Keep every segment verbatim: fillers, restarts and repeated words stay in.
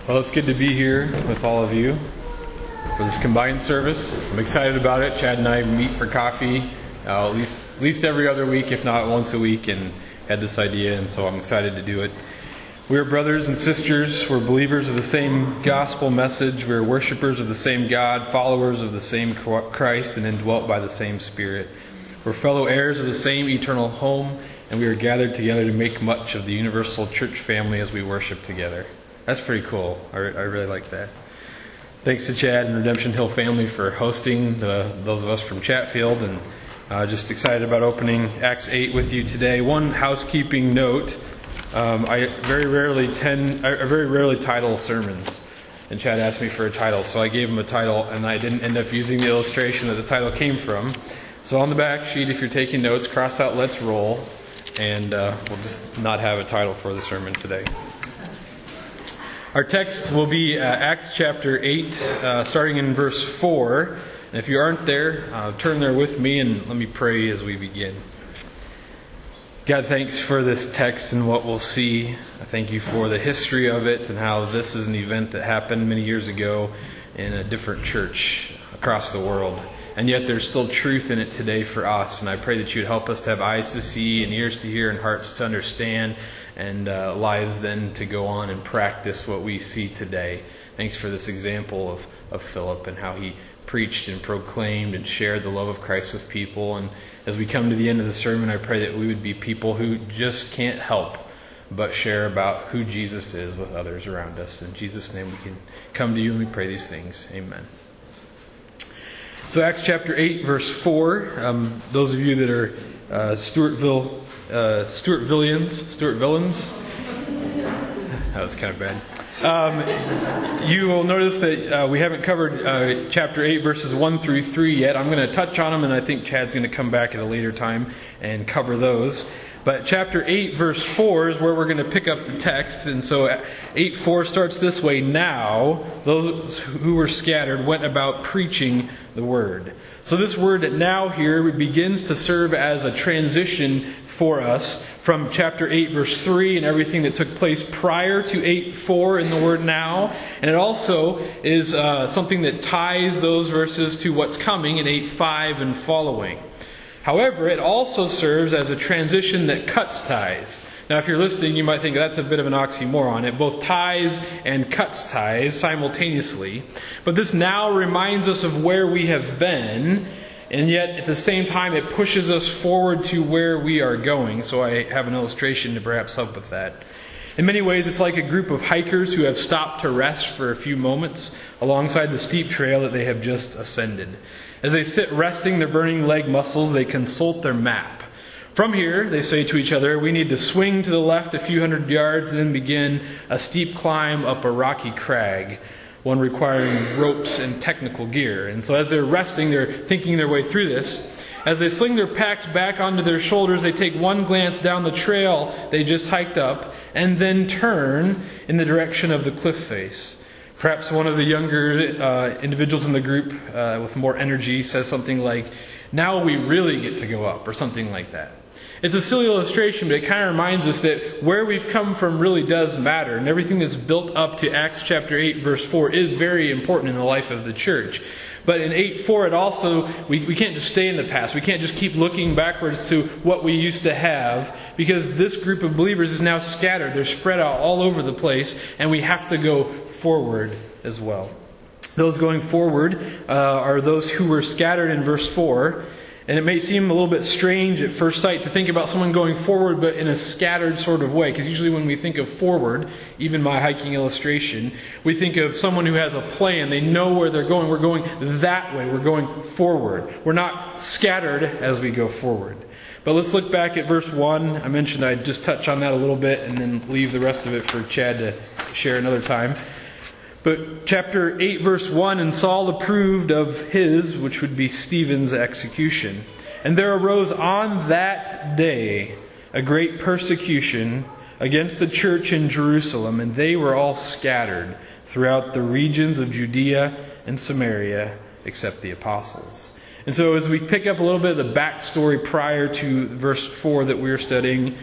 Well, it's good to be here with all of you for this combined service. I'm excited about it. Chad and I meet for coffee uh, at least at least every other week, if not once a week, and had this idea, and so I'm excited to do it. We're brothers and sisters. We're believers of the same gospel message. We're worshipers of the same God, followers of the same Christ, and indwelt by the same Spirit. We're fellow heirs of the same eternal home, and we are gathered together to make much of the universal church family as we worship together. That's pretty cool. I, I really like that. Thanks to Chad and Redemption Hill family for hosting the, those of us from Chatfield, and uh, just excited about opening Acts eight with you today. One housekeeping note: um, I very rarely tend, I very rarely title sermons, and Chad asked me for a title, so I gave him a title, and I didn't end up using the illustration that the title came from. So on the back sheet, if you're taking notes, cross out "Let's Roll," and uh, we'll just not have a title for the sermon today. Our text will be uh, Acts chapter eight, uh, starting in verse four. And if you aren't there, uh, turn there with me and let me pray as we begin. God, thanks for this text and what we'll see. I thank you for the history of it and how this is an event that happened many years ago in a different church across the world. And yet there's still truth in it today for us. And I pray that you'd help us to have eyes to see and ears to hear and hearts to understand, and uh, lives then to go on and practice what we see today. Thanks for this example of, of Philip and how he preached and proclaimed and shared the love of Christ with people. And as we come to the end of the sermon, I pray that we would be people who just can't help but share about who Jesus is with others around us. In Jesus' name we can come to you and we pray these things. Amen. So Acts chapter eight, verse four. Um, those of you that are uh, Stewartville Uh, Stewartvillians, Stewartvillains. That was kind of bad. Um, you will notice that uh, we haven't covered uh, chapter eight, verses one through three yet. I'm going to touch on them, and I think Chad's going to come back at a later time and cover those. But chapter eight, verse four is where we're going to pick up the text. And so eight four starts this way: Now those who were scattered went about preaching the word. So this word "now" here begins to serve as a transition for us from chapter eight, verse three, and everything that took place prior to eight four in the word "now." And it also is uh, something that ties those verses to what's coming in eight five and following. However, it also serves as a transition that cuts ties. Now, if you're listening, you might think that's a bit of an oxymoron. It both ties and cuts ties simultaneously. But this now reminds us of where we have been, and yet at the same time it pushes us forward to where we are going. So I have an illustration to perhaps help with that. In many ways, it's like a group of hikers who have stopped to rest for a few moments alongside the steep trail that they have just ascended. As they sit resting their burning leg muscles, they consult their map. From here, they say to each other, we need to swing to the left a few hundred yards and then begin a steep climb up a rocky crag, one requiring ropes and technical gear. And so as they're resting, they're thinking their way through this. As they sling their packs back onto their shoulders, they take one glance down the trail they just hiked up and then turn in the direction of the cliff face. Perhaps one of the younger uh, individuals in the group uh, with more energy says something like, "Now we really get to go up," or something like that. It's a silly illustration, but it kind of reminds us that where we've come from really does matter. And everything that's built up to Acts chapter eight, verse four is very important in the life of the church. But in eight four, it also, we, we can't just stay in the past. We can't just keep looking backwards to what we used to have, because this group of believers is now scattered. They're spread out all over the place, and we have to go forward as well. Those going forward uh, are those who were scattered in verse four. And it may seem a little bit strange at first sight to think about someone going forward, but in a scattered sort of way. Because usually when we think of forward, even my hiking illustration, we think of someone who has a plan. They know where they're going. We're going that way. We're going forward. We're not scattered as we go forward. But let's look back at verse one. I mentioned I'd just touch on that a little bit and then leave the rest of it for Chad to share another time. But chapter eight, verse one, "And Saul approved of his," which would be Stephen's, "execution. And there arose on that day a great persecution against the church in Jerusalem, and they were all scattered throughout the regions of Judea and Samaria, except the apostles." And so as we pick up a little bit of the backstory prior to verse four that we're studying,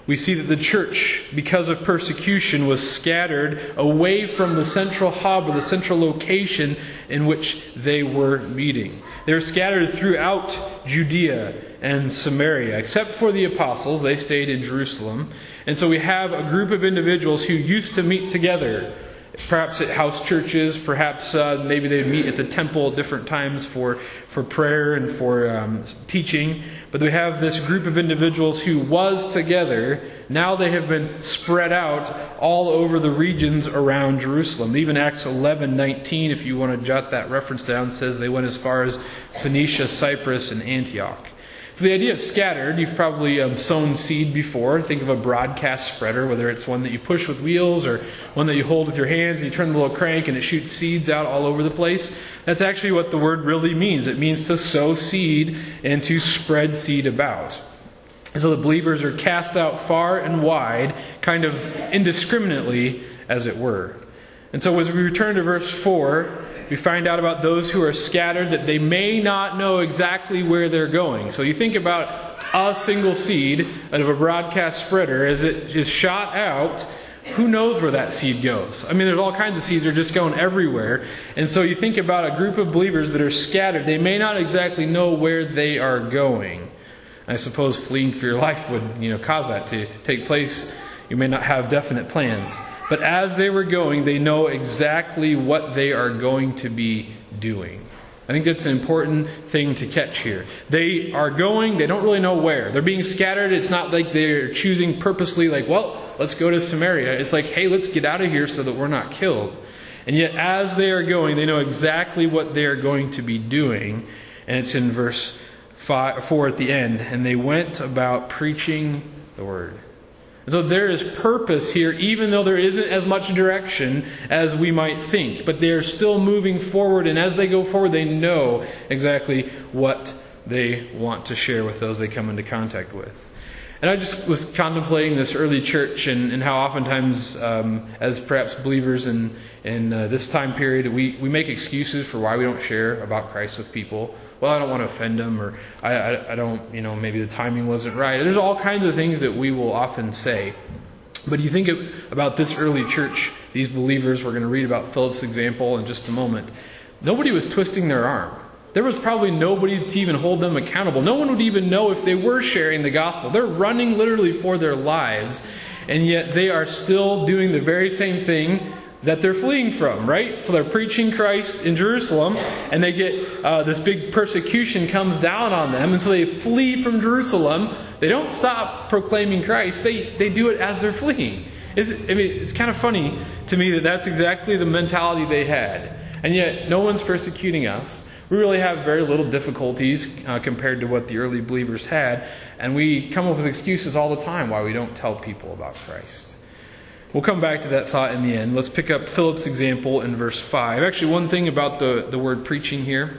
we see that the church, because of persecution, was scattered away from the central hub or the central location in which they were meeting. They were scattered throughout Judea and Samaria. Except for the apostles, they stayed in Jerusalem. And so we have a group of individuals who used to meet together, perhaps at house churches, perhaps uh, maybe they meet at the temple at different times for, for prayer and for um, teaching. But we have this group of individuals who was together. Now they have been spread out all over the regions around Jerusalem. Even Acts eleven nineteen, if you want to jot that reference down, says they went as far as Phoenicia, Cyprus, and Antioch. So the idea of scattered, you've probably um, sown seed before. Think of a broadcast spreader, whether it's one that you push with wheels or one that you hold with your hands and you turn the little crank and it shoots seeds out all over the place. That's actually what the word really means. It means to sow seed and to spread seed about. And so the believers are cast out far and wide, kind of indiscriminately, as it were. And so as we return to verse four, we find out about those who are scattered, that they may not know exactly where they're going. So you think about a single seed out of a broadcast spreader. As it is shot out, who knows where that seed goes? I mean, there's all kinds of seeds that are just going everywhere. And so you think about a group of believers that are scattered. They may not exactly know where they are going. I suppose fleeing for your life would, you know, cause that to take place. You may not have definite plans. But as they were going, they know exactly what they are going to be doing. I think that's an important thing to catch here. They are going, they don't really know where. They're being scattered. It's not like they're choosing purposely, like, well, let's go to Samaria. It's like, hey, let's get out of here so that we're not killed. And yet, as they are going, they know exactly what they are going to be doing. And it's in verse five, four at the end. And they went about preaching the word. And so there is purpose here, even though there isn't as much direction as we might think. But they are still moving forward, and as they go forward, they know exactly what they want to share with those they come into contact with. And I just was contemplating this early church and, and how oftentimes, um, as perhaps believers in, in uh, this time period, we, we make excuses for why we don't share about Christ with people. Well, I don't want to offend them, or I, I, I don't, you know, maybe the timing wasn't right. There's all kinds of things that we will often say. But you think of, about this early church, these believers, we're going to read about Philip's example in just a moment. Nobody was twisting their arm. There was probably nobody to even hold them accountable. No one would even know if they were sharing the gospel. They're running literally for their lives, and yet they are still doing the very same thing that they're fleeing from, right? So they're preaching Christ in Jerusalem, and they get uh, this big persecution comes down on them, and so they flee from Jerusalem. They don't stop proclaiming Christ. They they do it as they're fleeing. It's, I mean, it's kind of funny to me that that's exactly the mentality they had, and yet no one's persecuting us. We really have very little difficulties uh, compared to what the early believers had, and we come up with excuses all the time why we don't tell people about Christ. We'll come back to that thought in the end. Let's pick up Philip's example in verse five. Actually, one thing about the, the word preaching here.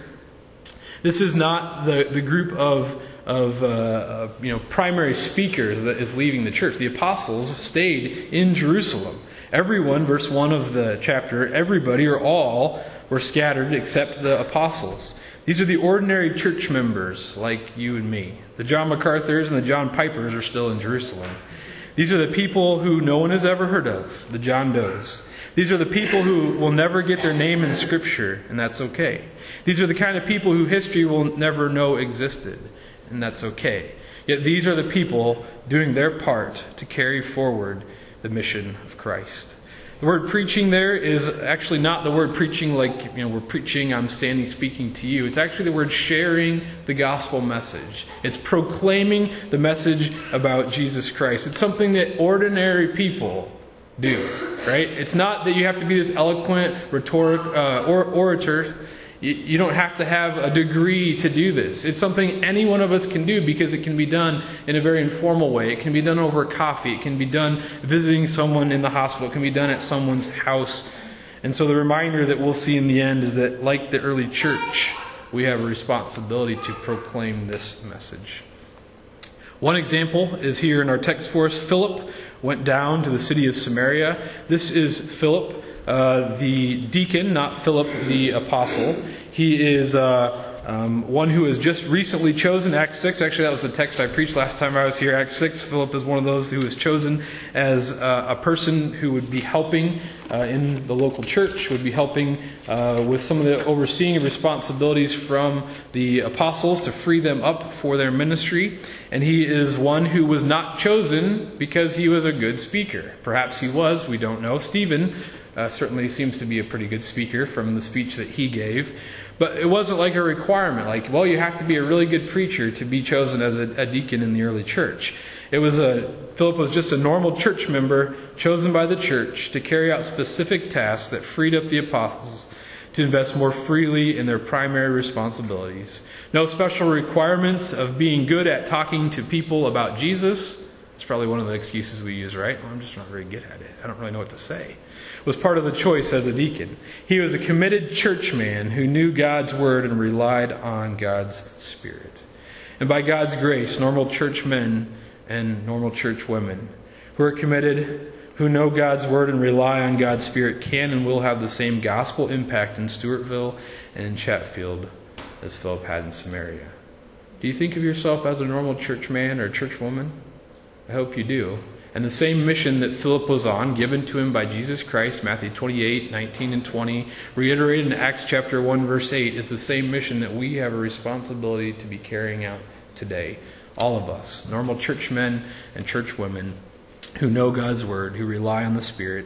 This is not the, the group of, of, uh, of you know primary speakers that is leaving the church. The apostles stayed in Jerusalem. Everyone, verse one of the chapter, everybody or all were scattered except the apostles. These are the ordinary church members like you and me. The John MacArthurs and the John Pipers are still in Jerusalem. These are the people who no one has ever heard of, the John Does. These are the people who will never get their name in Scripture, and that's okay. These are the kind of people who history will never know existed, and that's okay. Yet these are the people doing their part to carry forward the mission of Christ. The word preaching there is actually not the word preaching like, you know, we're preaching, I'm standing speaking to you. It's actually the word sharing the gospel message. It's proclaiming the message about Jesus Christ. It's something that ordinary people do, right? It's not that you have to be this eloquent rhetoric uh, or orator. You, you don't have to have a degree to do this. It's something any one of us can do because it can be done in a very informal way. It can be done over coffee. It can be done visiting someone in the hospital. It can be done at someone's house. And so the reminder that we'll see in the end is that, like the early church, we have a responsibility to proclaim this message. One example is here in our text for us. Philip went down to the city of Samaria. This is Philip, uh, the deacon, not Philip the apostle. He is uh, Um, one who was just recently chosen, Acts six. Actually, that was the text I preached last time I was here. Acts six, Philip is one of those who was chosen as uh, a person who would be helping uh, in the local church, would be helping uh, with some of the overseeing responsibilities from the apostles to free them up for their ministry. And he is one who was not chosen because he was a good speaker. Perhaps he was, we don't know. Stephen uh, certainly seems to be a pretty good speaker from the speech that he gave. But it wasn't like a requirement, like, well, you have to be a really good preacher to be chosen as a, a deacon in the early church. It was a, Philip was just a normal church member chosen by the church to carry out specific tasks that freed up the apostles to invest more freely in their primary responsibilities. No special requirements of being good at talking to people about Jesus. It's probably one of the excuses we use, right? Well, I'm just not very good at it. I don't really know what to say. Was part of the choice as a deacon. He was a committed churchman who knew God's word and relied on God's Spirit. And by God's grace, normal church men and normal church women who are committed, who know God's word and rely on God's Spirit can and will have the same gospel impact in Stewartville and in Chatfield as Philip had in Samaria. Do you think of yourself as a normal church man or church woman? I hope you do. And the same mission that Philip was on, given to him by Jesus Christ, Matthew twenty-eight, nineteen and twenty, reiterated in Acts chapter one, verse eight, is the same mission that we have a responsibility to be carrying out today. All of us, normal churchmen and church women who know God's word, who rely on the Spirit.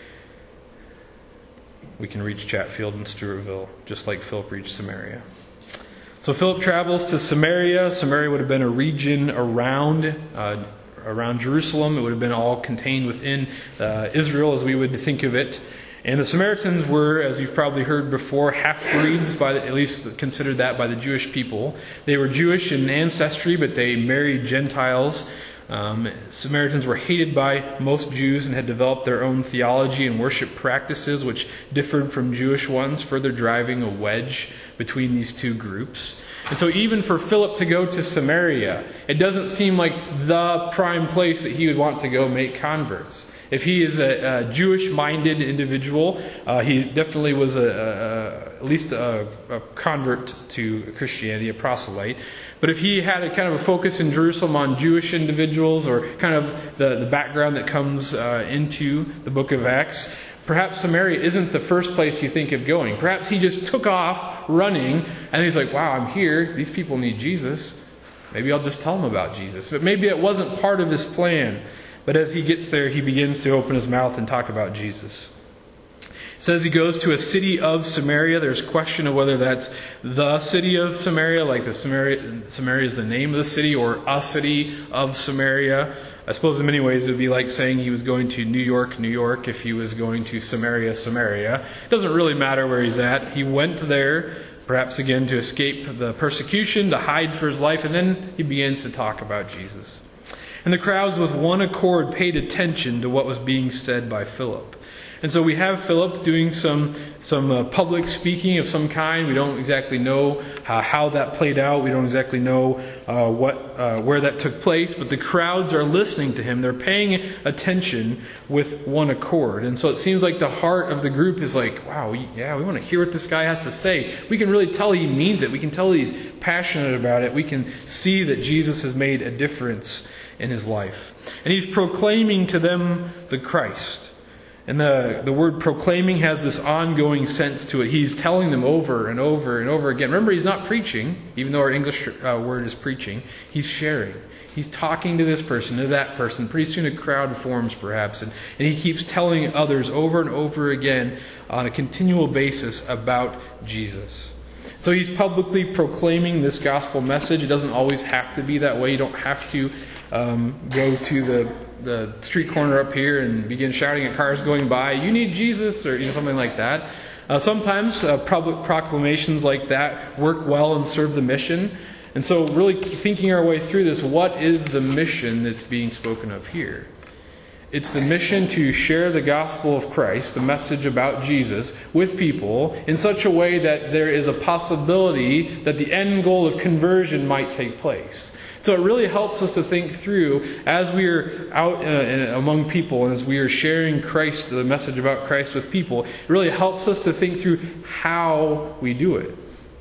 We can reach Chatfield and Stewartville, just like Philip reached Samaria. So Philip travels to Samaria. Samaria would have been a region around uh, around Jerusalem. It would have been all contained within uh, Israel as we would think of it. And the Samaritans were, as you've probably heard before, half-breeds, by the, at least considered that by the Jewish people. They were Jewish in ancestry, but they married Gentiles. Um, Samaritans were hated by most Jews and had developed their own theology and worship practices, which differed from Jewish ones, further driving a wedge between these two groups. And so even for Philip to go to Samaria, it doesn't seem like the prime place that he would want to go make converts. If he is a, a Jewish-minded individual, uh, he definitely was a, a, a, at least a, a convert to Christianity, a proselyte. But if he had a kind of a focus in Jerusalem on Jewish individuals, or kind of the, the background that comes uh, into the book of Acts, perhaps Samaria isn't the first place you think of going. Perhaps he just took off running, and he's like, wow, I'm here. These people need Jesus. Maybe I'll just tell them about Jesus. But maybe it wasn't part of his plan. But as he gets there, he begins to open his mouth and talk about Jesus. It says he goes to a city of Samaria. There's question of whether that's the city of Samaria, like the Samaria, Samaria is the name of the city, or a city of Samaria. I suppose in many ways it would be like saying he was going to New York, New York, if he was going to Samaria, Samaria. It doesn't really matter where he's at. He went there, perhaps again to escape the persecution, to hide for his life, and then he begins to talk about Jesus. And the crowds with one accord paid attention to what was being said by Philip. And so we have Philip doing some some uh, public speaking of some kind. We don't exactly know uh, how that played out. We don't exactly know uh, what uh, where that took place. But the crowds are listening to him. They're paying attention with one accord. And so it seems like the heart of the group is like, wow, yeah, we want to hear what this guy has to say. We can really tell he means it. We can tell he's passionate about it. We can see that Jesus has made a difference in his life. And he's proclaiming to them the Christ. And the, the word proclaiming has this ongoing sense to it. He's telling them over and over and over again. Remember, he's not preaching, even though our English uh, word is preaching. He's sharing. He's talking to this person, to that person. Pretty soon a crowd forms, perhaps. And, and he keeps telling others over and over again on a continual basis about Jesus. So he's publicly proclaiming this gospel message. It doesn't always have to be that way. You don't have to um, go to the the street corner up here and begin shouting at cars going by, you need Jesus, or you know, something like that. Uh, sometimes uh, public proclamations like that work well and serve the mission. And so really thinking our way through this, what is the mission that's being spoken of here? It's the mission to share the gospel of Christ, the message about Jesus, with people in such a way that there is a possibility that the end goal of conversion might take place. So it really helps us to think through, as we are out uh, among people and as we are sharing Christ, the message about Christ with people, it really helps us to think through how we do it.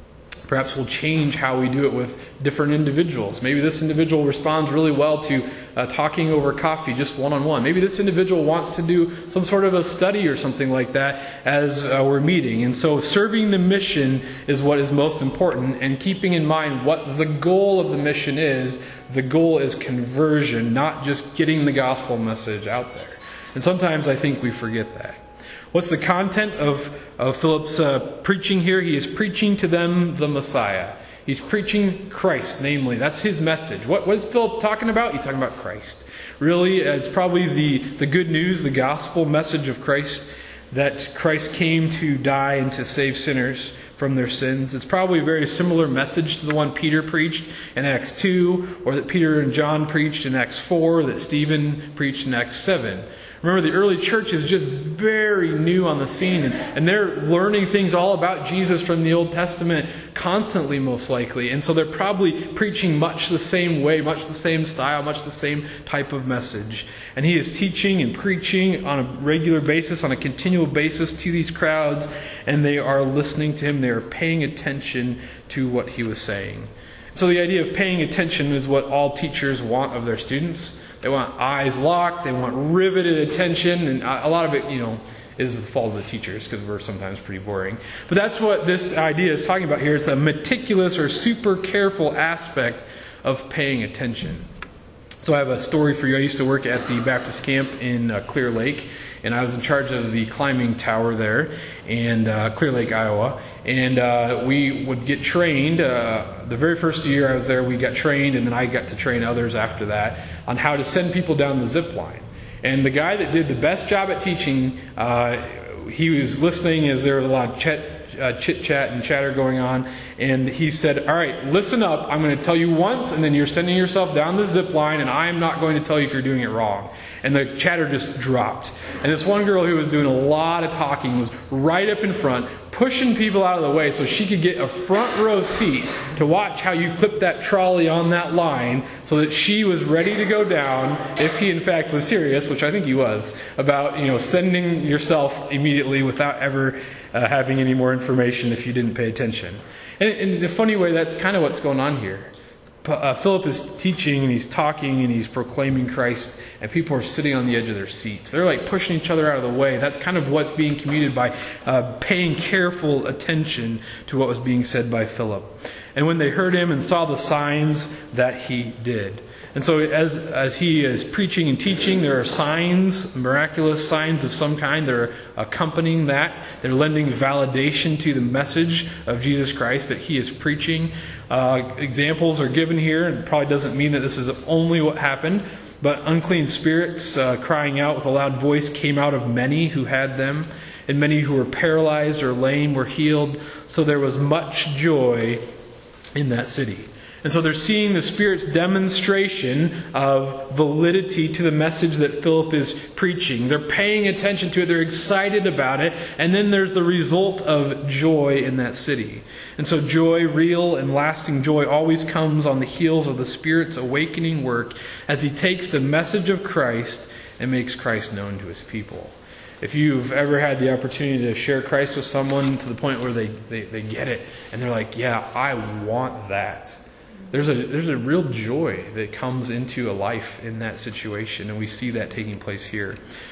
Perhaps we'll change how we do it with different individuals. Maybe this individual responds really well to uh, talking over coffee just one-on-one. Maybe this individual wants to do some sort of a study or something like that as uh, we're meeting. And so serving the mission is what is most important, and keeping in mind what the goal of the mission is. The goal is conversion, not just getting the gospel message out there. And sometimes I think we forget that. What's the content of, of Philip's uh, preaching here? He is preaching to them the Messiah. He's preaching Christ, namely. That's his message. What, what is Philip talking about? He's talking about Christ. Really, it's probably the, the good news, the gospel message of Christ, that Christ came to die and to save sinners from their sins. It's probably a very similar message to the one Peter preached in Acts two, or that Peter and John preached in Acts four, that Stephen preached in Acts seven. Remember, the early church is just very new on the scene, and, and they're learning things all about Jesus from the Old Testament constantly, most likely. And so they're probably preaching much the same way, much the same style, much the same type of message. And he is teaching and preaching on a regular basis, on a continual basis to these crowds, and they are listening to him. They are paying attention to what he was saying. So the idea of paying attention is what all teachers want of their students. They want eyes locked, they want riveted attention, and a lot of it, you know, is the fault of the teachers, because we're sometimes pretty boring. But that's what this idea is talking about here. It's a meticulous or super careful aspect of paying attention. So I have a story for you. I used to work at the Baptist camp in uh, Clear Lake, and I was in charge of the climbing tower there in uh, Clear Lake, Iowa. And uh, we would get trained. Uh, the very first year I was there, we got trained, and then I got to train others after that on how to send people down the zip line. And the guy that did the best job at teaching, uh, he was listening as there was a lot of chat, uh, chit-chat and chatter going on. And he said, all right, listen up. I'm going to tell you once, and then you're sending yourself down the zip line, and I am not going to tell you if you're doing it wrong. And the chatter just dropped. And this one girl who was doing a lot of talking was right up in front, pushing people out of the way so she could get a front row seat to watch how you clip that trolley on that line, so that she was ready to go down if he in fact was serious, which I think he was, about, you know, sending yourself immediately without ever uh, having any more information if you didn't pay attention. And in a funny way, that's kind of what's going on here. Uh, Philip is teaching, and he's talking, and he's proclaiming Christ, and people are sitting on the edge of their seats. They're like pushing each other out of the way. That's kind of what's being communicated by uh, paying careful attention to what was being said by Philip. And when they heard him and saw the signs that he did. And so as as he is preaching and teaching, there are signs, miraculous signs of some kind. They're accompanying that. They're lending validation to the message of Jesus Christ that he is preaching. Uh, examples are given here. It probably doesn't mean that this is only what happened. But unclean spirits uh, crying out with a loud voice came out of many who had them. And many who were paralyzed or lame were healed. So there was much joy in that city. And so they're seeing the Spirit's demonstration of validity to the message that Philip is preaching. They're paying attention to it. They're excited about it. And then there's the result of joy in that city. And so joy, real and lasting joy, always comes on the heels of the Spirit's awakening work as He takes the message of Christ and makes Christ known to His people. If you've ever had the opportunity to share Christ with someone to the point where they, they, they get it and they're like, yeah, I want that. There's a there's a real joy that comes into a life in that situation, and we see that taking place here.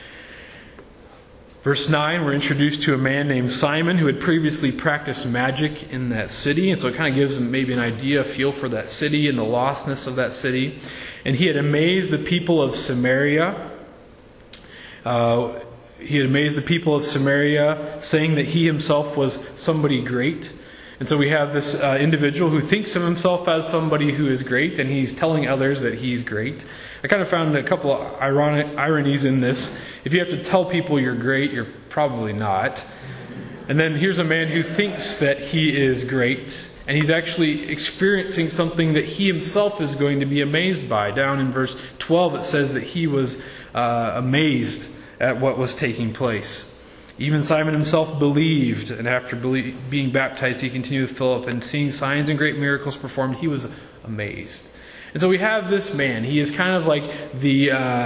Verse nine, we're introduced to a man named Simon who had previously practiced magic in that city, and so it kind of gives him maybe an idea, a feel for that city and the lostness of that city. And he had amazed the people of Samaria. Uh, he had amazed the people of Samaria, saying that he himself was somebody great. And so we have this uh, individual who thinks of himself as somebody who is great, and he's telling others that he's great. I kind of found a couple of ironic ironies in this. If you have to tell people you're great, you're probably not. And then here's a man who thinks that he is great, and he's actually experiencing something that he himself is going to be amazed by. Down in verse twelve it says that he was uh, amazed at what was taking place. Even Simon himself believed, and after belie- being baptized, he continued with Philip, and seeing signs and great miracles performed, he was amazed. And so we have this man. He is kind of like the uh,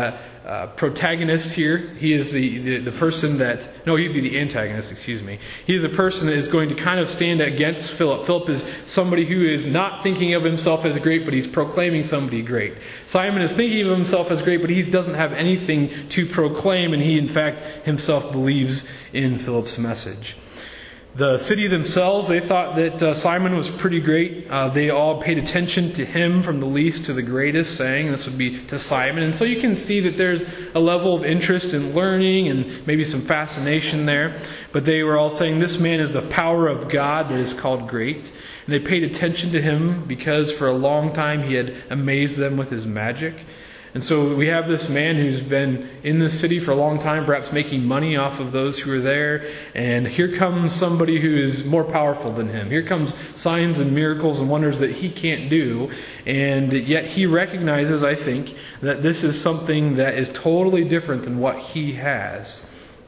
uh, protagonist here. He is the, the, the person that, no, he'd be the antagonist, excuse me. He is a person that is going to kind of stand against Philip. Philip is somebody who is not thinking of himself as great, but he's proclaiming somebody great. Simon is thinking of himself as great, but he doesn't have anything to proclaim, and he, in fact, himself believes in Philip's message. The city themselves, they thought that uh, Simon was pretty great. Uh, they all paid attention to him from the least to the greatest, saying this would be to Simon. And so you can see that there's a level of interest in learning and maybe some fascination there. But they were all saying this man is the power of God that is called great. And they paid attention to him because for a long time he had amazed them with his magic. And so we have this man who's been in the city for a long time, perhaps making money off of those who are there. And here comes somebody who is more powerful than him. Here comes signs and miracles and wonders that he can't do. And yet he recognizes, I think, that this is something that is totally different than what he has.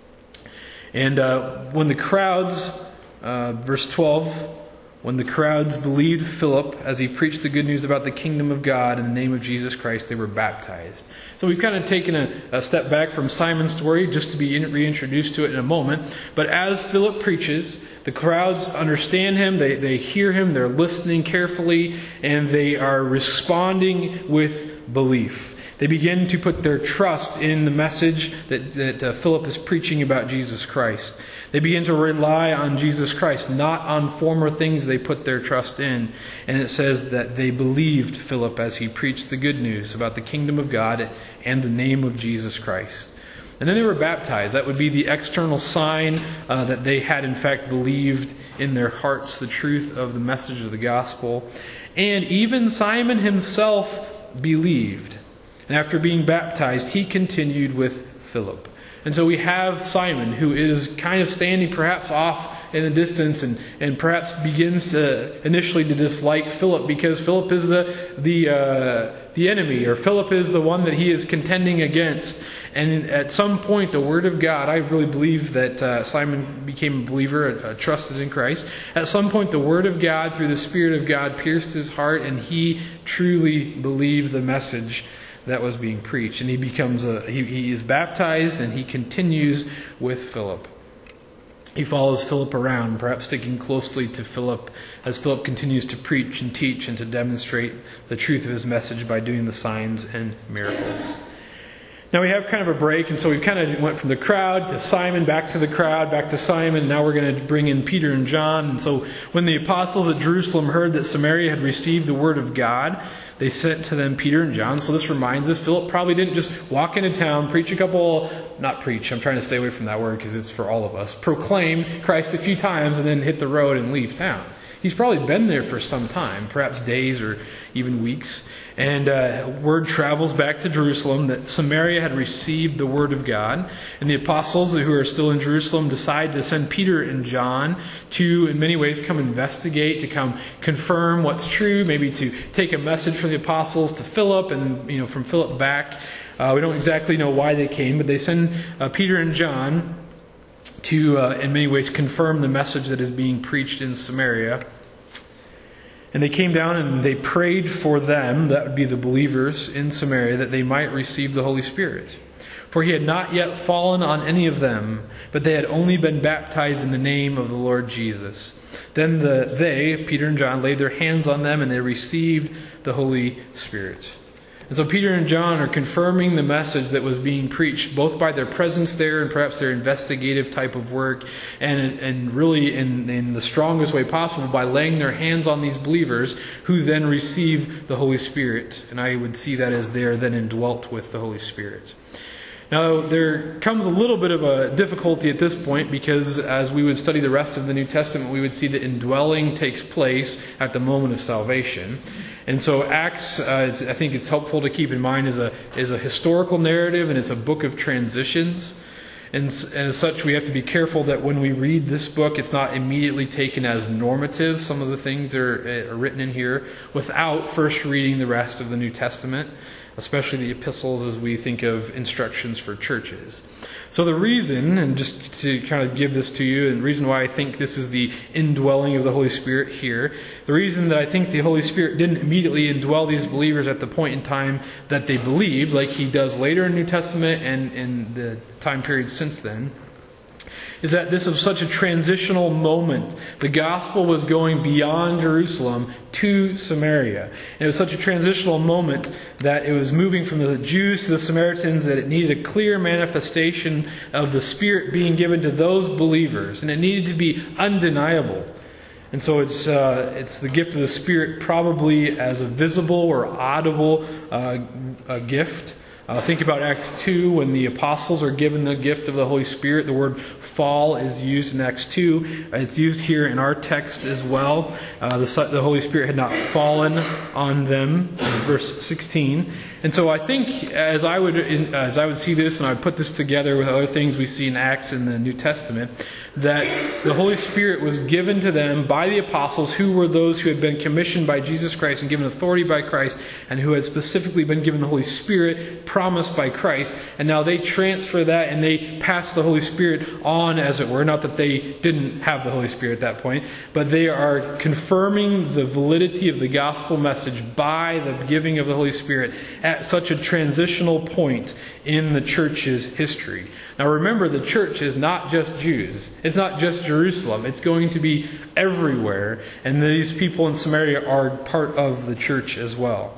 And uh, when the crowds, uh, verse twelve, when the crowds believed Philip as he preached the good news about the kingdom of God in the name of Jesus Christ, they were baptized. So we've kind of taken a, a step back from Simon's story just to be in, reintroduced to it in a moment. But as Philip preaches, the crowds understand him, they, they hear him, they're listening carefully, and they are responding with belief. They begin to put their trust in the message that, that uh, Philip is preaching about Jesus Christ. They begin to rely on Jesus Christ, not on former things they put their trust in. And it says that they believed Philip as he preached the good news about the kingdom of God and the name of Jesus Christ. And then they were baptized. That would be the external sign uh, that they had in fact believed in their hearts the truth of the message of the gospel. And even Simon himself believed. And after being baptized, he continued with Philip. And so we have Simon, who is kind of standing perhaps off in the distance and, and perhaps begins to initially to dislike Philip because Philip is the the uh, the enemy, or Philip is the one that he is contending against. And at some point, the Word of God, I really believe that uh, Simon became a believer, uh, trusted in Christ. At some point, the Word of God, through the Spirit of God, pierced his heart, and he truly believed the message that was being preached. And he becomes a he, he is baptized, and he continues with Philip. He follows Philip around, perhaps sticking closely to Philip as Philip continues to preach and teach and to demonstrate the truth of his message by doing the signs and miracles. Now we have kind of a break, and so we kind of went from the crowd to Simon, back to the crowd, back to Simon. Now we're going to bring in Peter and John. And so when the apostles at Jerusalem heard that Samaria had received the word of God, they sent to them Peter and John. So this reminds us, Philip probably didn't just walk into town, preach a couple, not preach, I'm trying to stay away from that word because it's for all of us, proclaim Christ a few times and then hit the road and leave town. He's probably been there for some time, perhaps days or even weeks. And uh, word travels back to Jerusalem that Samaria had received the word of God. And the apostles who are still in Jerusalem decide to send Peter and John to, in many ways, come investigate, to come confirm what's true, maybe to take a message from the apostles to Philip and, you know, from Philip back. Uh, we don't exactly know why they came, but they send uh, Peter and John to, uh, in many ways, confirm the message that is being preached in Samaria. And they came down and they prayed for them, that would be the believers in Samaria, that they might receive the Holy Spirit. For he had not yet fallen on any of them, but they had only been baptized in the name of the Lord Jesus. Then the, they, Peter and John, laid their hands on them and they received the Holy Spirit. And so Peter and John are confirming the message that was being preached, both by their presence there and perhaps their investigative type of work, and and really in, in the strongest way possible by laying their hands on these believers who then receive the Holy Spirit. And I would see that as they are then indwelt with the Holy Spirit. Now, there comes a little bit of a difficulty at this point because as we would study the rest of the New Testament, we would see that indwelling takes place at the moment of salvation. And so Acts, uh, is, I think it's helpful to keep in mind, is a is a historical narrative and it's a book of transitions. And, and as such, we have to be careful that when we read this book, it's not immediately taken as normative, some of the things that are, are written in here, without first reading the rest of the New Testament, especially the epistles as we think of instructions for churches. So the reason, and just to kind of give this to you, and the reason why I think this is the indwelling of the Holy Spirit here, the reason that I think the Holy Spirit didn't immediately indwell these believers at the point in time that they believed, like He does later in the New Testament and in the time period since then, is that this was such a transitional moment. The gospel was going beyond Jerusalem to Samaria. And it was such a transitional moment that it was moving from the Jews to the Samaritans, that it needed a clear manifestation of the Spirit being given to those believers. And it needed to be undeniable. And so it's uh, it's the gift of the Spirit probably as a visible or audible uh, a gift. Uh, think about Acts two, when the apostles are given the gift of the Holy Spirit. The word fall is used in Acts two. It's used here in our text as well. Uh, the, the Holy Spirit had not fallen on them, in verse sixteen. And so I think as I would as I would see this, and I would put this together with other things we see in Acts in the New Testament, that the Holy Spirit was given to them by the apostles, who were those who had been commissioned by Jesus Christ and given authority by Christ, and who had specifically been given the Holy Spirit promised by Christ. And now they transfer that and they pass the Holy Spirit on, as it were. Not that they didn't have the Holy Spirit at that point, but they are confirming the validity of the gospel message by the giving of the Holy Spirit at such a transitional point in the church's history. Now remember, the church is not just Jews. It's not just Jerusalem. It's going to be everywhere. And these people in Samaria are part of the church as well.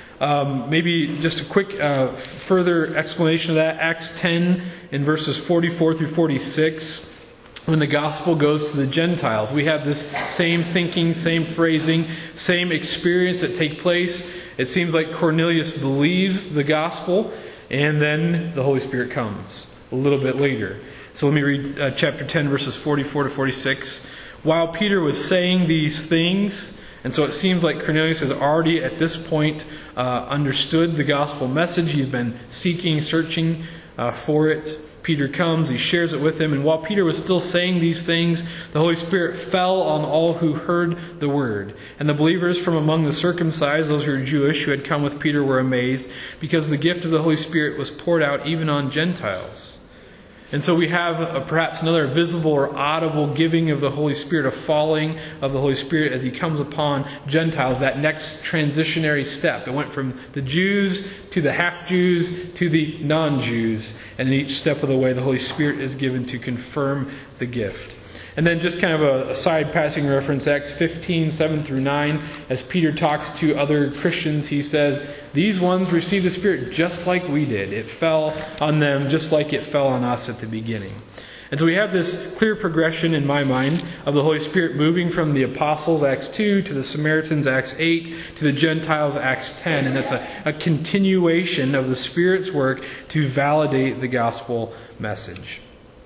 Um, maybe just a quick uh, further explanation of that. Acts ten in verses forty-four through forty-six. When the gospel goes to the Gentiles, we have this same thinking, same phrasing, same experience that take place. It seems like Cornelius believes the gospel, and then the Holy Spirit comes a little bit later. So let me read uh, chapter ten, verses forty-four to forty-six. While Peter was saying these things, and so it seems like Cornelius has already at this point uh, understood the gospel message. He's been seeking, searching uh, for it. Peter comes, he shares it with him, and while Peter was still saying these things, the Holy Spirit fell on all who heard the word. And the believers from among the circumcised, those who were Jewish, who had come with Peter, were amazed, because the gift of the Holy Spirit was poured out even on Gentiles. And so we have a, perhaps another visible or audible giving of the Holy Spirit, a falling of the Holy Spirit as He comes upon Gentiles, that next transitionary step. It went from the Jews to the half-Jews to the non-Jews. And in each step of the way, the Holy Spirit is given to confirm the gift. And then just kind of a, a side passing reference, Acts fifteen, seven through nine. As Peter talks to other Christians, he says, these ones received the Spirit just like we did. It fell on them just like it fell on us at the beginning. And so we have this clear progression in my mind of the Holy Spirit moving from the apostles, Acts two, to the Samaritans, Acts eight, to the Gentiles, Acts ten. And it's a, a continuation of the Spirit's work to validate the gospel message.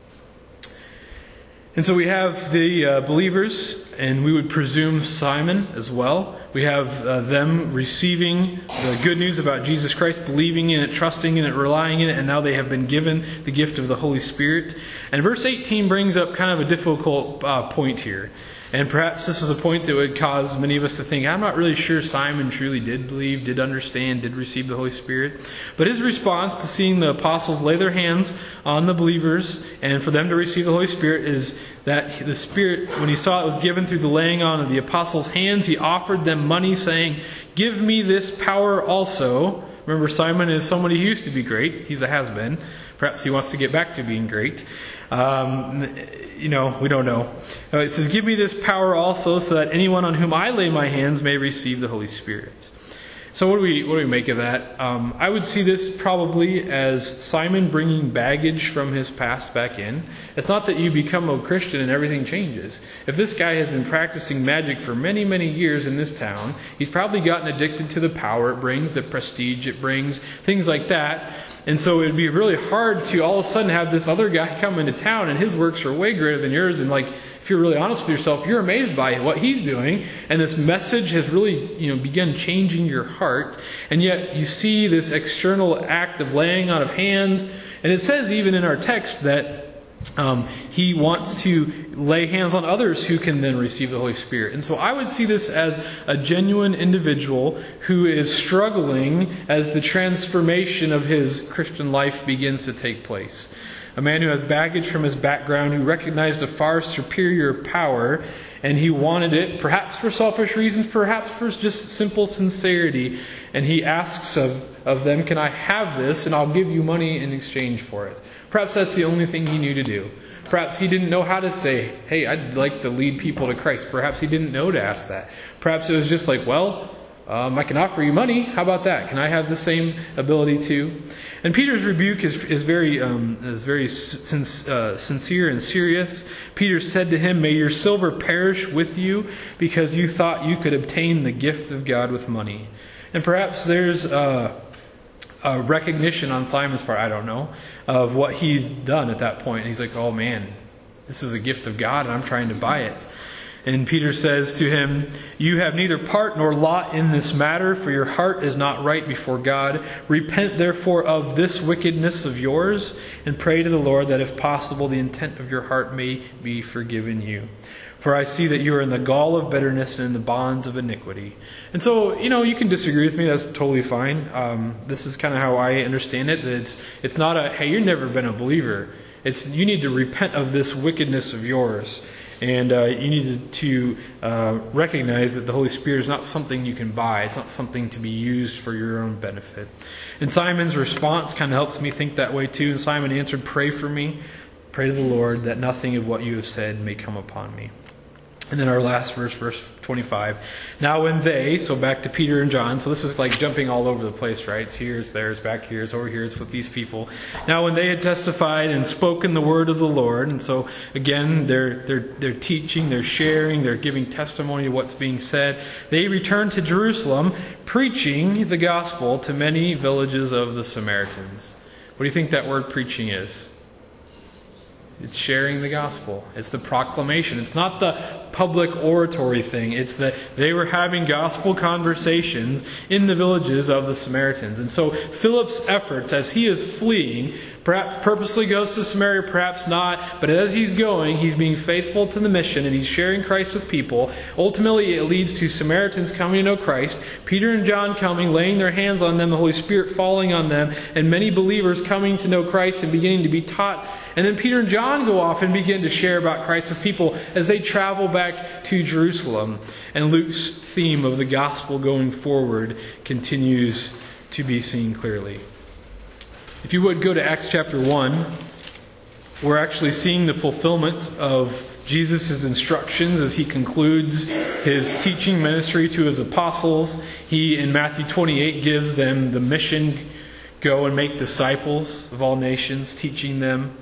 And so we have the uh, believers, and we would presume Simon as well. We have uh, them receiving the good news about Jesus Christ, believing in it, trusting in it, relying in it, and now they have been given the gift of the Holy Spirit. And verse eighteen brings up kind of a difficult uh, point here. And perhaps this is a point that would cause many of us to think, I'm not really sure Simon truly did believe, did understand, did receive the Holy Spirit. But his response to seeing the apostles lay their hands on the believers and for them to receive the Holy Spirit is that the Spirit, when he saw it was given through the laying on of the apostles' hands, he offered them money, saying, give me this power also. Remember, Simon is somebody who used to be great. He's a has-been. Perhaps he wants to get back to being great. Um, you know, we don't know. Uh, it says, give me this power also, so that anyone on whom I lay my hands may receive the Holy Spirit. So what do we what do we make of that? Um, I would see this probably as Simon bringing baggage from his past back in. It's not that you become a Christian and everything changes. If this guy has been practicing magic for many, many years in this town, he's probably gotten addicted to the power it brings, the prestige it brings, things like that. And so it would be really hard to all of a sudden have this other guy come into town and his works are way greater than yours. And like, if you're really honest with yourself, you're amazed by what he's doing. And this message has really, you know, begun changing your heart. And yet you see this external act of laying on of hands. And it says even in our text that Um, he wants to lay hands on others who can then receive the Holy Spirit. And so I would see this as a genuine individual who is struggling as the transformation of his Christian life begins to take place. a man who has baggage from his background, who recognized a far superior power, and he wanted it, perhaps for selfish reasons, perhaps for just simple sincerity. And he asks of, of them, can I have this, and I'll give you money in exchange for it. Perhaps that's the only thing he knew to do. Perhaps he didn't know how to say, hey, I'd like to lead people to Christ. Perhaps he didn't know to ask that. Perhaps it was just like, well, um, I can offer you money. How about that? Can I have the same ability too? And Peter's rebuke is, is very um, is very sin- uh, sincere and serious. Peter said to him, may your silver perish with you because you thought you could obtain the gift of God with money. And perhaps there's uh, a recognition on Simon's part, I don't know, of what he's done at that point. He's like, oh man, this is a gift of God and I'm trying to buy it. And Peter says to him, you have neither part nor lot in this matter, for your heart is not right before God. Repent therefore of this wickedness of yours, and pray to the Lord that if possible the intent of your heart may be forgiven you. For I see that you are in the gall of bitterness and in the bonds of iniquity. And so, you know, you can disagree with me. That's totally fine. Um, this is kind of how I understand it. It's it's not a, hey, you've never been a believer. It's you need to repent of this wickedness of yours. And uh, you need to uh, recognize that the Holy Spirit is not something you can buy. It's not something to be used for your own benefit. And Simon's response kind of helps me think that way too. And Simon answered, pray for me. Pray to the Lord that nothing of what you have said may come upon me. And then our last verse, verse twenty-five. Now when they, so back to Peter and John, so this is like jumping all over the place, right? It's here, it's there, it's back here, it's over here, it's with these people. Now when they had testified and spoken the word of the Lord, and so again, they're they're they're teaching, they're sharing, they're giving testimony to what's being said. They returned to Jerusalem, preaching the gospel to many villages of the Samaritans. What do you think that word preaching is? It's sharing the gospel. It's the proclamation. It's not the public oratory thing. It's that they were having gospel conversations in the villages of the Samaritans. And so Philip's efforts as he is fleeing, perhaps purposely goes to Samaria, perhaps not, but as he's going, he's being faithful to the mission and he's sharing Christ with people. Ultimately, it leads to Samaritans coming to know Christ, Peter and John coming, laying their hands on them, the Holy Spirit falling on them, and many believers coming to know Christ and beginning to be taught. And then Peter and John go off and begin to share about Christ with people as they travel back to Jerusalem. And Luke's theme of the gospel going forward continues to be seen clearly. If you would go to Acts chapter one, we're actually seeing the fulfillment of Jesus' instructions as he concludes his teaching ministry to his apostles. He, in Matthew twenty-eight, gives them the mission, go and make disciples of all nations, teaching them.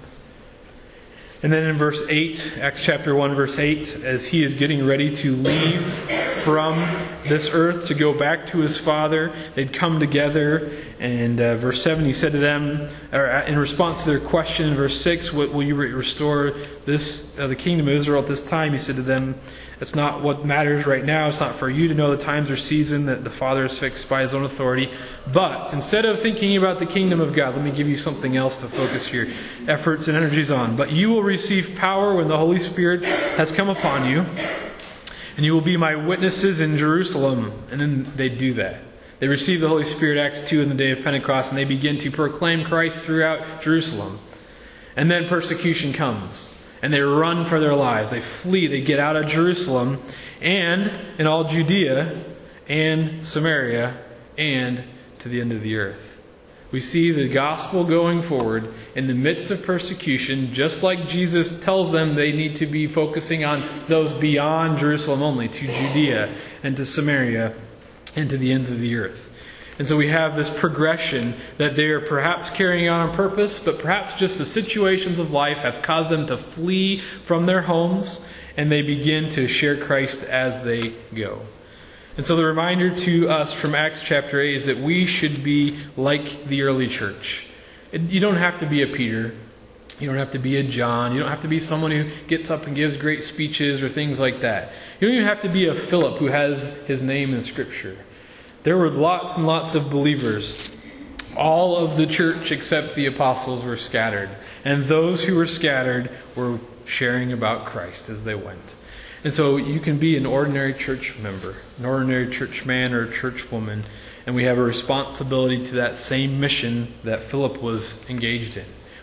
And then in verse eight, Acts chapter one, verse eight, as he is getting ready to leave from this earth to go back to his Father, they'd come together. And uh, verse seven, he said to them, or in response to their question in verse six, will you restore this uh, the kingdom of Israel at this time? He said to them, that's not what matters right now. It's not for you to know the times or season that the Father has fixed by his own authority. But instead of thinking about the kingdom of God, let me give you something else to focus your efforts and energies on. But you will receive power when the Holy Spirit has come upon you, and you will be my witnesses in Jerusalem. And then they do that. They receive the Holy Spirit, Acts two, in the day of Pentecost, and they begin to proclaim Christ throughout Jerusalem. And then persecution comes. And they run for their lives. They flee. They get out of Jerusalem and in all Judea and Samaria and to the end of the earth. We see the gospel going forward in the midst of persecution, just like Jesus tells them they need to be focusing on those beyond Jerusalem only, to Judea and to Samaria and to the ends of the earth. And so we have this progression that they are perhaps carrying on on purpose, but perhaps just the situations of life have caused them to flee from their homes, and they begin to share Christ as they go. And so the reminder to us from Acts chapter eight is that we should be like the early church. You don't have to be a Peter. You don't have to be a John. You don't have to be someone who gets up and gives great speeches or things like that. You don't even have to be a Philip who has his name in Scripture. There were lots and lots of believers. All of the church except the apostles were scattered. And those who were scattered were sharing about Christ as they went. And so you can be an ordinary church member, an ordinary church man or church woman, and we have a responsibility to that same mission that Philip was engaged in.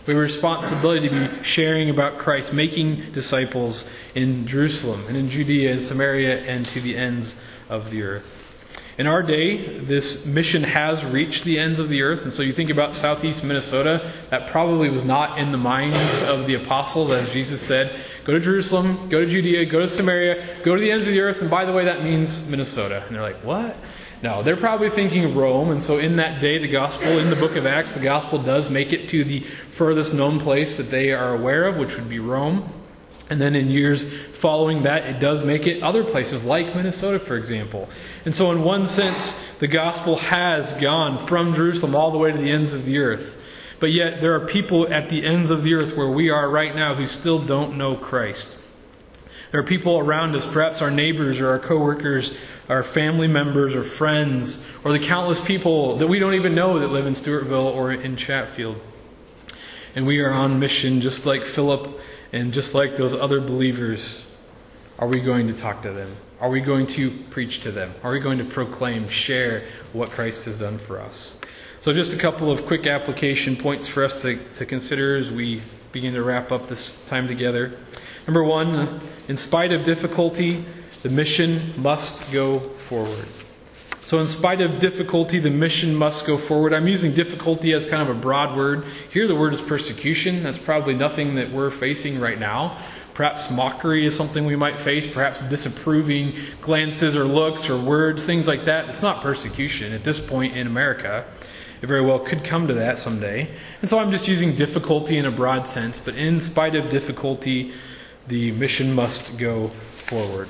We have a responsibility to be sharing about Christ, making disciples in Jerusalem and in Judea and Samaria and to the ends of the earth. In our day, this mission has reached the ends of the earth. And so you think about southeast Minnesota, that probably was not in the minds of the apostles, as Jesus said, go to Jerusalem, go to Judea, go to Samaria, go to the ends of the earth. And by the way, that means Minnesota. And they're like, what? No, they're probably thinking Rome. And so in that day, the gospel, in the book of Acts, the gospel does make it to the furthest known place that they are aware of, which would be Rome. And then in years following that, it does make it other places like Minnesota, for example. And so in one sense, the gospel has gone from Jerusalem all the way to the ends of the earth. But yet there are people at the ends of the earth where we are right now who still don't know Christ. There are people around us, perhaps our neighbors or our coworkers, our family members or friends, or the countless people that we don't even know that live in Stewartville or in Chatfield. And we are on mission just like Philip and just like those other believers. Are we going to talk to them? Are we going to preach to them? Are we going to proclaim, share what Christ has done for us? So just a couple of quick application points for us to, to consider as we begin to wrap up this time together. Number one, in spite of difficulty, the mission must go forward. So in spite of difficulty, the mission must go forward. I'm using difficulty as kind of a broad word. Here the word is persecution. That's probably nothing that we're facing right now. Perhaps mockery is something we might face. Perhaps disapproving glances or looks or words, things like that. It's not persecution at this point in America. It very well could come to that someday. And so I'm just using difficulty in a broad sense. But in spite of difficulty, the mission must go forward.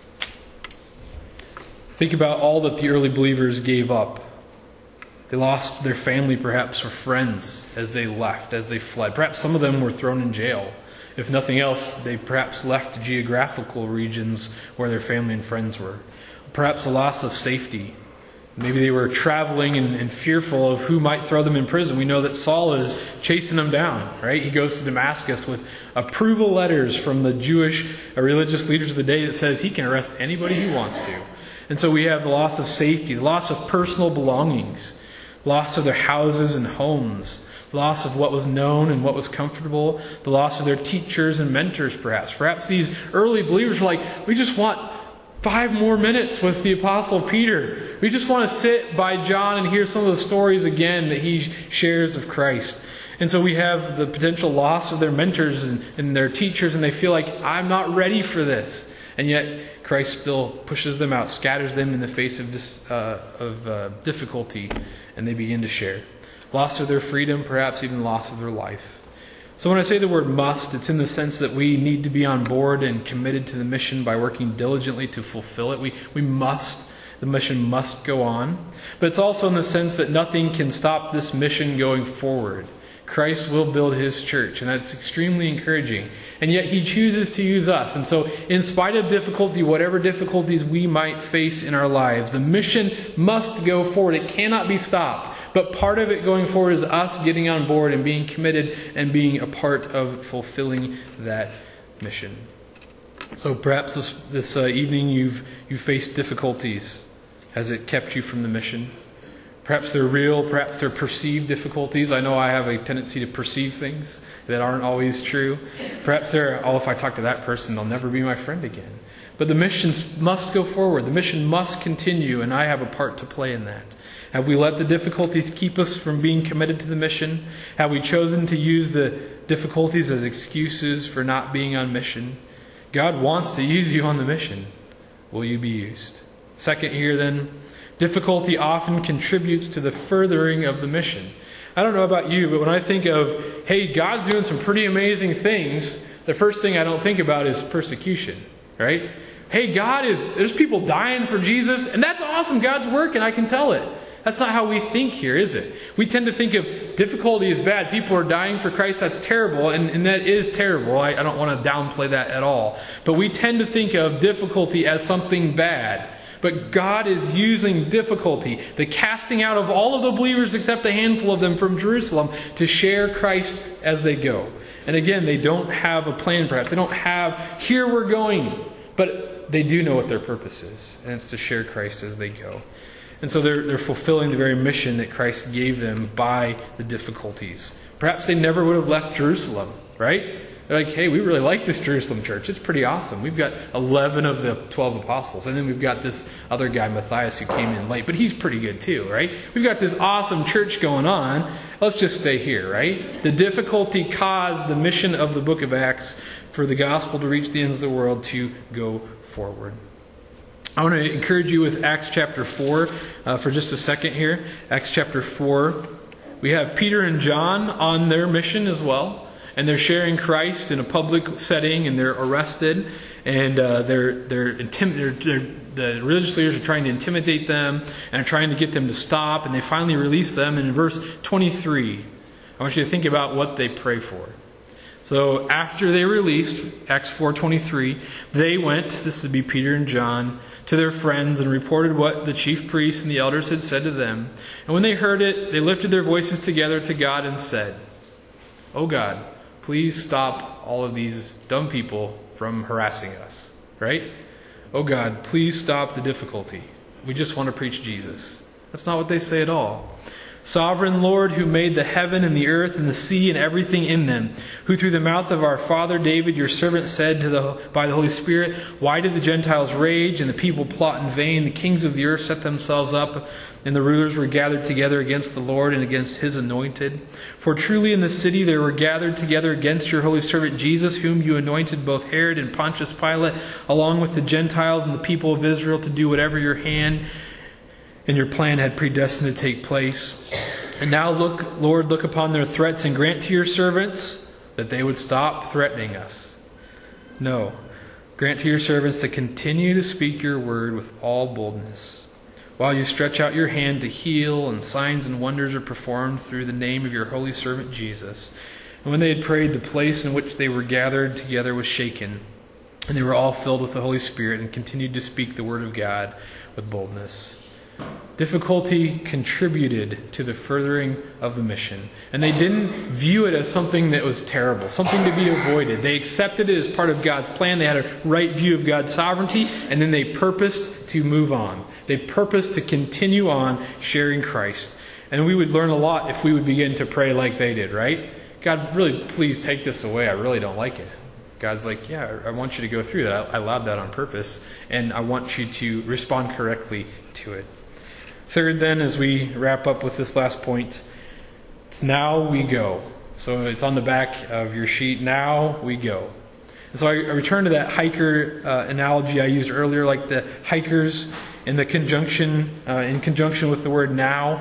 Think about all that the early believers gave up. They lost their family, perhaps, or friends as they left, as they fled. Perhaps some of them were thrown in jail. If nothing else, they perhaps left geographical regions where their family and friends were. Perhaps a loss of safety. Maybe they were traveling and, and fearful of who might throw them in prison. We know that Saul is chasing them down, right? He goes to Damascus with approval letters from the Jewish uh, religious leaders of the day that says he can arrest anybody he wants to. And so we have the loss of safety, the loss of personal belongings, loss of their houses and homes, loss of what was known and what was comfortable, the loss of their teachers and mentors perhaps. Perhaps these early believers were like, we just want five more minutes with the Apostle Peter. We just want to sit by John and hear some of the stories again that he shares of Christ. And so we have the potential loss of their mentors and, and their teachers, and they feel like, I'm not ready for this. And yet Christ still pushes them out, scatters them in the face of, dis, uh, of uh, difficulty, and they begin to share. Loss of their freedom, perhaps even loss of their life. So when I say the word must, it's in the sense that we need to be on board and committed to the mission by working diligently to fulfill it. We, we must. The mission must go on. But it's also in the sense that nothing can stop this mission going forward. Christ will build His church, and that's extremely encouraging. And yet He chooses to use us. And so in spite of difficulty, whatever difficulties we might face in our lives, the mission must go forward. It cannot be stopped. But part of it going forward is us getting on board and being committed and being a part of fulfilling that mission. So perhaps this, this uh, evening you've you faced difficulties. Has it kept you from the mission? Perhaps they're real, perhaps they're perceived difficulties. I know I have a tendency to perceive things that aren't always true. Perhaps they're, oh, if I talk to that person, they'll never be my friend again. But the mission must go forward. The mission must continue, and I have a part to play in that. Have we let the difficulties keep us from being committed to the mission? Have we chosen to use the difficulties as excuses for not being on mission? God wants to use you on the mission. Will you be used? Second here then, difficulty often contributes to the furthering of the mission. I don't know about you, but when I think of, hey, God's doing some pretty amazing things, the first thing I don't think about is persecution, right? Hey, God is, there's people dying for Jesus, and that's awesome, God's working, I can tell it. That's not how we think here, is it? We tend to think of difficulty is bad. People are dying for Christ, that's terrible, and, and that is terrible. I, I don't want to downplay that at all. But we tend to think of difficulty as something bad. But God is using difficulty, the casting out of all of the believers except a handful of them from Jerusalem, to share Christ as they go. And again, they don't have a plan perhaps. They don't have, here we're going. But they do know what their purpose is, and it's to share Christ as they go. And so they're, they're fulfilling the very mission that Christ gave them by the difficulties. Perhaps they never would have left Jerusalem, right? They're like, hey, we really like this Jerusalem church. It's pretty awesome. We've got eleven of the twelve apostles. And then we've got this other guy, Matthias, who came in late. But he's pretty good too, right? We've got this awesome church going on. Let's just stay here, right? The difficulty caused the mission of the book of Acts for the gospel to reach the ends of the world to go forward. I want to encourage you with Acts chapter four uh, for just a second here. Acts chapter four. We have Peter and John on their mission as well. And they're sharing Christ in a public setting, and they're arrested, and uh, they're they're, intim- they're, they're the religious leaders are trying to intimidate them and are trying to get them to stop, and they finally release them. And in verse twenty-three, I want you to think about what they pray for. So after they released, Acts four twenty-three, they went, this would be Peter and John, to their friends and reported what the chief priests and the elders had said to them. And when they heard it, they lifted their voices together to God and said, "O God, please stop all of these dumb people from harassing us." Right? "Oh God, please stop the difficulty. We just want to preach Jesus." That's not what they say at all. "Sovereign Lord, who made the heaven and the earth and the sea and everything in them, who through the mouth of our father David, your servant, said to the by the Holy Spirit, why did the Gentiles rage and the people plot in vain? The kings of the earth set themselves up, and the rulers were gathered together against the Lord and against his anointed. For truly in the city there were gathered together against your holy servant Jesus, whom you anointed, both Herod and Pontius Pilate, along with the Gentiles and the people of Israel, to do whatever your hand and your plan had predestined to take place. And now look, Lord, look upon their threats and grant to your servants that they would stop threatening us. No, grant to your servants to continue to speak your word with all boldness, while you stretch out your hand to heal, and signs and wonders are performed through the name of your holy servant Jesus." And when they had prayed, the place in which they were gathered together was shaken, and they were all filled with the Holy Spirit and continued to speak the word of God with boldness. Difficulty contributed to the furthering of the mission. And they didn't view it as something that was terrible, something to be avoided. They accepted it as part of God's plan. They had a right view of God's sovereignty, and then they purposed to move on. They purposed to continue on sharing Christ. And we would learn a lot if we would begin to pray like they did, right? "God, really, please take this away. I really don't like it." God's like, "Yeah, I want you to go through that. I allowed that on purpose, and I want you to respond correctly to it." Third, then, as we wrap up with this last point, it's now we go. So it's on the back of your sheet. Now we go. And so I return to that hiker uh, analogy I used earlier, like the hikers in the conjunction, uh, in conjunction with the word now.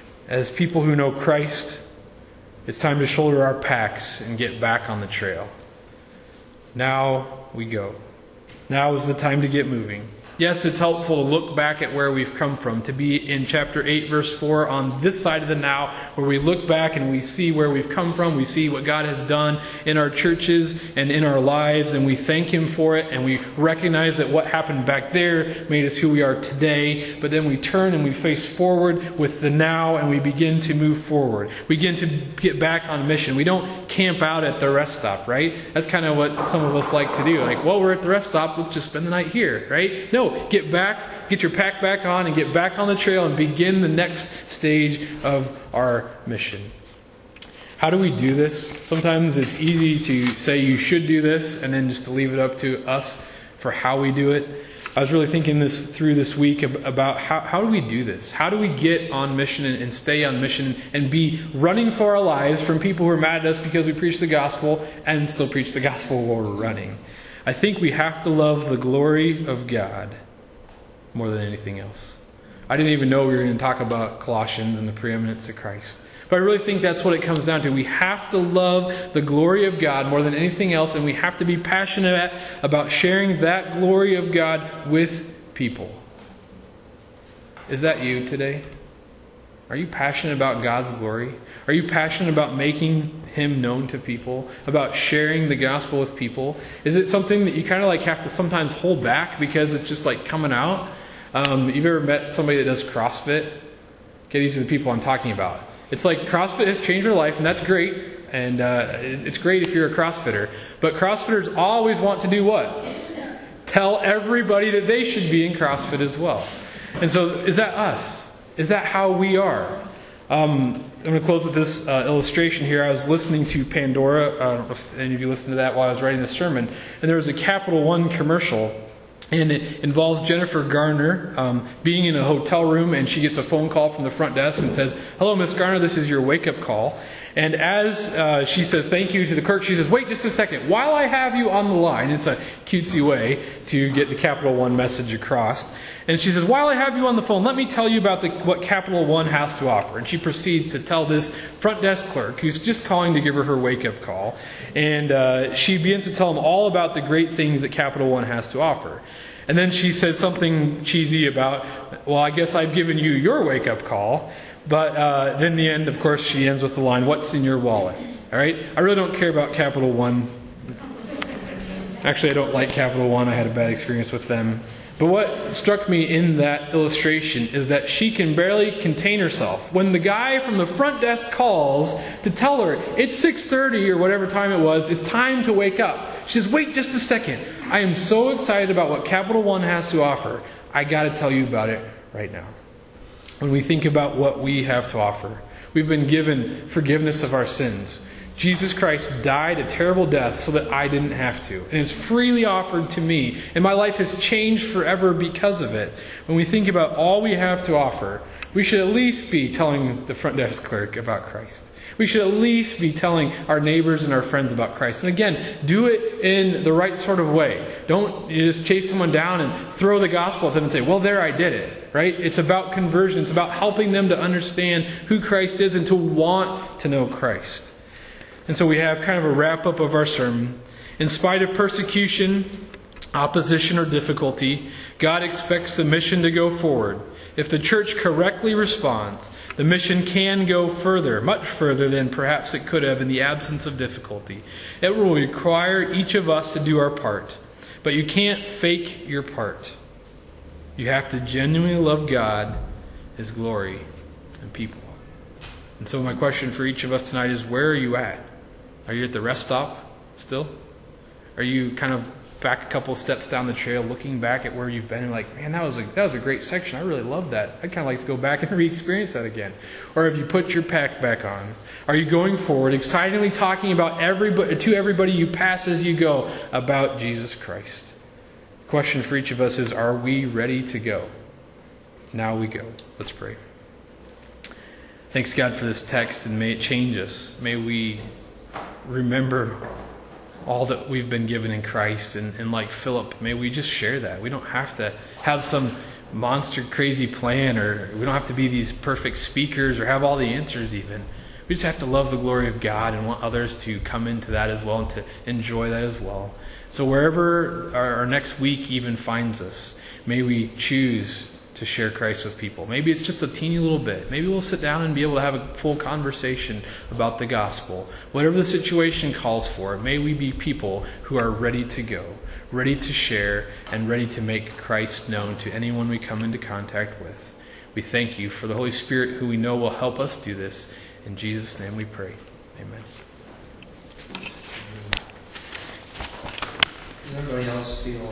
As people who know Christ, it's time to shoulder our packs and get back on the trail. Now we go. Now is the time to get moving. Yes, it's helpful to look back at where we've come from, to be in chapter eight, verse four, on this side of the now, where we look back and we see where we've come from. We see what God has done in our churches and in our lives, and we thank Him for it, and we recognize that what happened back there made us who we are today. But then we turn and we face forward with the now, and we begin to move forward. We begin to get back on mission. We don't camp out at the rest stop, right? That's kind of what some of us like to do. Like, well, we're at the rest stop, let's just spend the night here, right? No. Get back, get your pack back on, and get back on the trail and begin the next stage of our mission. How do we do this? Sometimes it's easy to say you should do this and then just to leave it up to us for how we do it. I was really thinking this through this week about how, how do we do this? How do we get on mission and, and stay on mission and be running for our lives from people who are mad at us because we preach the gospel and still preach the gospel while we're running? I think we have to love the glory of God more than anything else. I didn't even know we were going to talk about Colossians and the preeminence of Christ. But I really think that's what it comes down to. We have to love the glory of God more than anything else, and we have to be passionate about sharing that glory of God with people. Is that you today? Are you passionate about God's glory? Are you passionate about making Him known to people? About sharing the gospel with people? Is it something that you kind of like have to sometimes hold back because it's just like coming out? Um, you've ever met somebody that does CrossFit? Okay, these are the people I'm talking about. It's like CrossFit has changed their life, and that's great. And uh, it's great if you're a CrossFitter. But CrossFitters always want to do what? Tell everybody that they should be in CrossFit as well. And so, is that us? Is that how we are? Um, I'm going to close with this uh, illustration here. I was listening to Pandora. I don't know if any of you listened to that while I was writing the sermon. And there was a Capital One commercial. And it involves Jennifer Garner um, being in a hotel room, and she gets a phone call from the front desk and says, "Hello, Miss Garner, this is your wake-up call." And as uh, she says thank you to the clerk, she says, "Wait just a second, while I have you on the line." It's a cutesy way to get the Capital One message across. And she says, "While I have you on the phone, let me tell you about the, what Capital One has to offer." And she proceeds to tell this front desk clerk, who's just calling to give her her wake-up call. And uh, she begins to tell him all about the great things that Capital One has to offer. And then she says something cheesy about, "Well, I guess I've given you your wake-up call." But uh, then in the end, of course, she ends with the line, "What's in your wallet?" All right? I really don't care about Capital One. Actually, I don't like Capital One. I had a bad experience with them. But what struck me in that illustration is that she can barely contain herself. When the guy from the front desk calls to tell her it's six thirty or whatever time it was, it's time to wake up. She says, "Wait just a second. I am so excited about what Capital One has to offer. I got to tell you about it right now." When we think about what we have to offer, we've been given forgiveness of our sins. Jesus Christ died a terrible death so that I didn't have to. And it's freely offered to me. And my life has changed forever because of it. When we think about all we have to offer, we should at least be telling the front desk clerk about Christ. We should at least be telling our neighbors and our friends about Christ. And again, do it in the right sort of way. Don't just chase someone down and throw the gospel at them and say, "Well, there, I did it." Right? It's about conversion. It's about helping them to understand who Christ is and to want to know Christ. And so we have kind of a wrap-up of our sermon. In spite of persecution, opposition, or difficulty, God expects the mission to go forward. If the church correctly responds, the mission can go further, much further than perhaps it could have in the absence of difficulty. It will require each of us to do our part. But you can't fake your part. You have to genuinely love God, His glory, and people. And so my question for each of us tonight is, where are you at? Are you at the rest stop still? Are you kind of back a couple steps down the trail, looking back at where you've been and like, "Man, that was a that was a great section. I really loved that. I'd kind of like to go back and re-experience that again." Or have you put your pack back on? Are you going forward, excitedly talking about everybody to everybody you pass as you go about Jesus Christ? The question for each of us is, are we ready to go? Now we go. Let's pray. Thanks, God, for this text, and may it change us. May we remember all that we've been given in Christ, and, and like Philip, may we just share that. We don't have to have some monster crazy plan, or we don't have to be these perfect speakers or have all the answers even. We just have to love the glory of God and want others to come into that as well and to enjoy that as well. So wherever our, our next week even finds us, may we choose to share Christ with people. Maybe it's just a teeny little bit. Maybe we'll sit down and be able to have a full conversation about the gospel. Whatever the situation calls for, may we be people who are ready to go, ready to share, and ready to make Christ known to anyone we come into contact with. We thank you for the Holy Spirit, who we know will help us do this. In Jesus' name we pray. Amen. Does everybody else feel